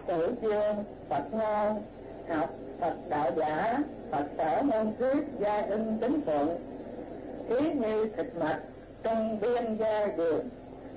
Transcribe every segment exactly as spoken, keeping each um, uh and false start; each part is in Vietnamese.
tự chương Phật ngôn, học Phật đạo giả, Phật sở môn thuyết gia ưng tính phụng, ý như thịt mạch trong biên gia đường.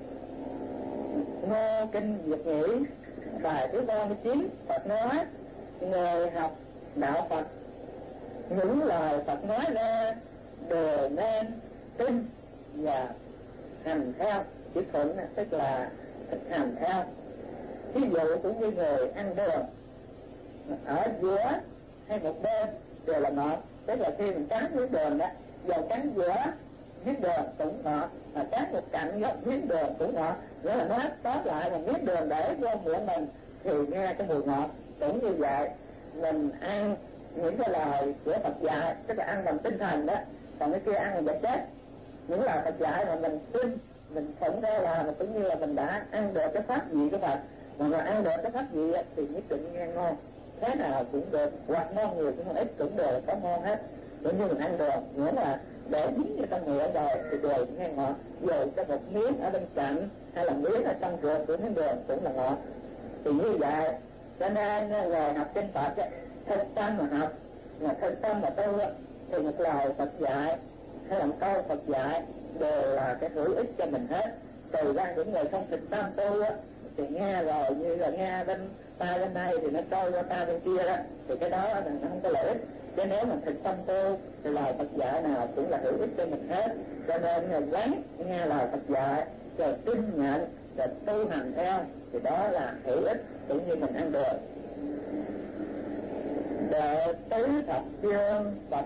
Ngô Kinh Việt Ngữ bài thứ ba mươi chín. Phật nói người học đạo Phật, những lời Phật nói ra đều nên tin và hành theo. Chữ thuận tức là thực hành theo. Ví dụ cũng như người ăn đường, ở giữa hay một bên đều là ngọt, tức là khi mình cắn miếng đường đó, dầu cắn giữa miếng đường cũng ngọt, mà cắn một cạnh miếng đường cũng ngọt, nghĩa là nó tóm lại là miếng đường để vô miệng mình thì nghe cái mùi ngọt. Cũng như vậy, mình ăn những cái lời của Phật dạy, tức là ăn bằng tinh thần đó, còn cái kia ăn bằng vật chất. Những lời Phật dạy mà mình tin, mình phụng ra là mình cũng như là mình đã ăn được cái pháp vị của Phật, mà mà ăn được cái pháp vị thì nhất định nghe ngon, thế nào cũng được, hoặc ngon nhiều cũng ít cũng đều có ngon hết. Cũng như mình ăn đường, nghĩa là để dính vào trong miệng rồi thì đều nghe ngọt, dù cho một miếng ở bên cạnh hay là miếng ở trong ruột của miếng đường cũng là ngọt. Thì như vậy, cho nên người học kinh Phật thực tâm mà học, mà thực tâm mà tu thì một lời Phật dạy hay là một câu Phật dạy đều là cái hữu ích cho mình hết. Từ ra những người không thực tâm tu thì nghe rồi như là nghe bên ta bên đây thì nó trôi qua ta bên kia đó, thì cái đó là nó không có lợi ích. Chứ nếu mình thực tâm tu thì lời Phật dạy nào cũng là hữu ích cho mình hết. Cho nên người gắng nghe lời Phật dạy rồi tin nhận rồi tu hành theo thì đó là hữu ích, cũng như mình ăn được. Đệ tứ thập chương Phật